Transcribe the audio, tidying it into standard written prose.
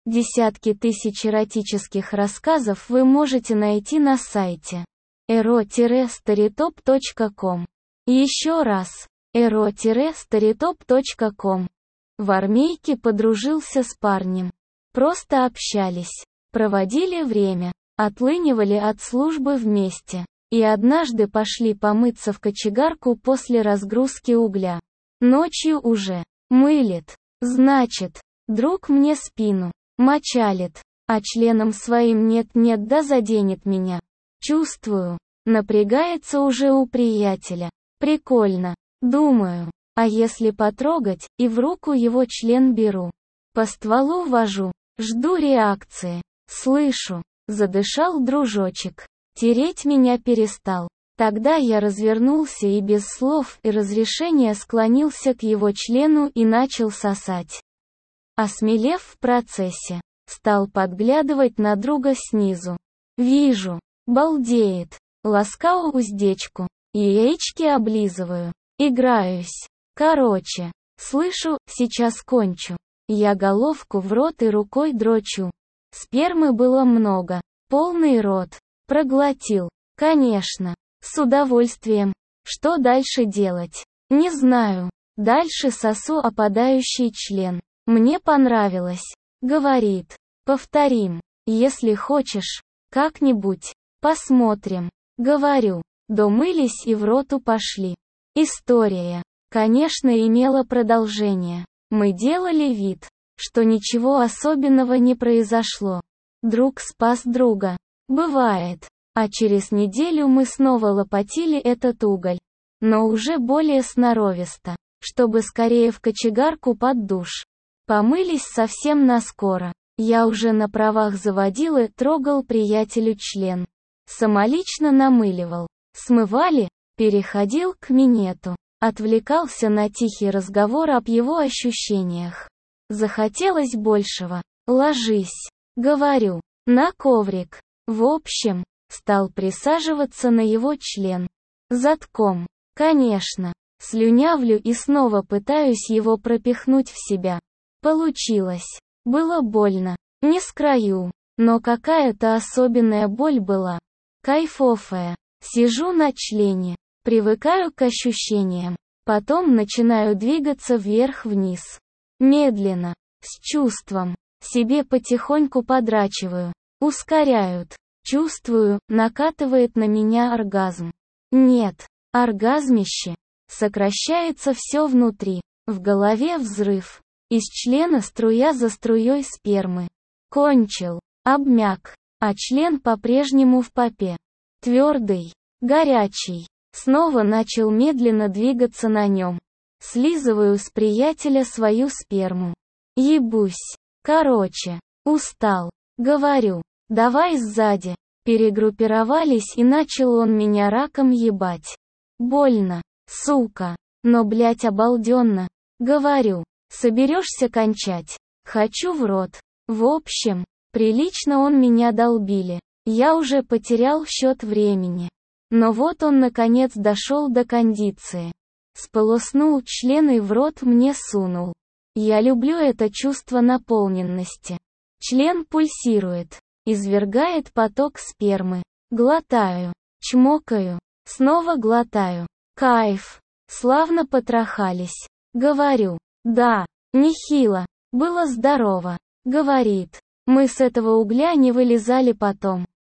Десятки тысяч эротических рассказов вы можете найти на сайте ero-storytop.com. Еще раз, ero-storytop.com. В армейке подружился с парнем. Просто общались, проводили время, отлынивали от службы вместе. И однажды пошли помыться в кочегарку после разгрузки угля. Ночью уже мылит. Значит, друг мне спину мочалит, а членом своим нет-нет да заденет меня. Чувствую, напрягается уже у приятеля. Прикольно. Думаю, а если потрогать, и в руку его член беру. По стволу вожу, жду реакции. Слышу, задышал дружочек. Тереть меня перестал. Тогда я развернулся и без слов и разрешения склонился к его члену и начал сосать. Осмелев в процессе, стал подглядывать на друга снизу. Вижу, балдеет, ласкаю уздечку, яички облизываю, играюсь. Короче, слышу, сейчас кончу. Я головку в рот и рукой дрочу. Спермы было много, полный рот. Проглотил. Конечно. С удовольствием. Что дальше делать? Не знаю. Дальше сосу опадающий член. Мне понравилось. Говорит. Повторим. Если хочешь. Как-нибудь. Посмотрим. Говорю. Домылись и в роту пошли. История, конечно, имела продолжение. Мы делали вид, что ничего особенного не произошло. Друг спас друга. Бывает. А через неделю мы снова лопатили этот уголь. Но уже более сноровисто, чтобы скорее в кочегарку под душ. Помылись совсем наскоро. Я уже на правах заводилы трогал приятелю член. Самолично намыливал. Смывали, переходил к минету. Отвлекался на тихий разговор об его ощущениях. Захотелось большего. Ложись. Говорю. На коврик. В общем, стал присаживаться на его член. Задком. Конечно. Слюнявлю и снова пытаюсь его пропихнуть в себя. Получилось. Было больно. Не скрою. Но какая-то особенная боль была. Кайфовая. Сижу на члене. Привыкаю к ощущениям. Потом начинаю двигаться вверх-вниз. Медленно. С чувством. Себе потихоньку подрачиваю. Ускоряют. Чувствую, накатывает на меня оргазм. Нет. Оргазмище. Сокращается все внутри. В голове взрыв. Из члена струя за струей спермы. Кончил. Обмяк. А член по-прежнему в попе. Твердый. Горячий. Снова начал медленно двигаться на нем. Слизываю с приятеля свою сперму. Ебусь. Короче. Устал. Говорю. Давай сзади. Перегруппировались и начал он меня раком ебать. Больно. Сука. Но блять обалденно. Говорю. Соберешься кончать? Хочу в рот. В общем, прилично он меня долбили. Я уже потерял счет времени. Но вот он наконец дошел до кондиции. Сполоснул член и в рот мне сунул. Я люблю это чувство наполненности. Член пульсирует. Извергает поток спермы. Глотаю. Чмокаю. Снова глотаю. Кайф. Славно потрахались. Говорю. Да. Нехило. Было здорово. Говорит. Мы с этого угля не вылезали потом.